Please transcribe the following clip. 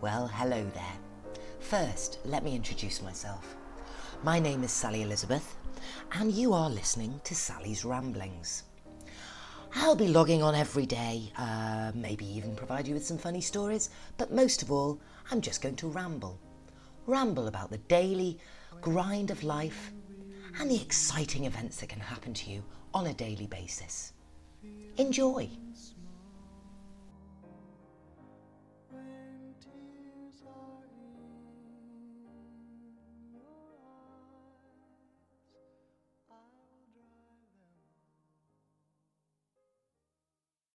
Well, hello there. First, let me introduce myself. My name is Sally Elizabeth, and you are listening to Sally's Ramblings. I'll be logging on every day, maybe even provide you with some funny stories, but most of all, I'm just going to ramble. Ramble about the daily grind of life and the exciting events that can happen to you on a daily basis. Enjoy!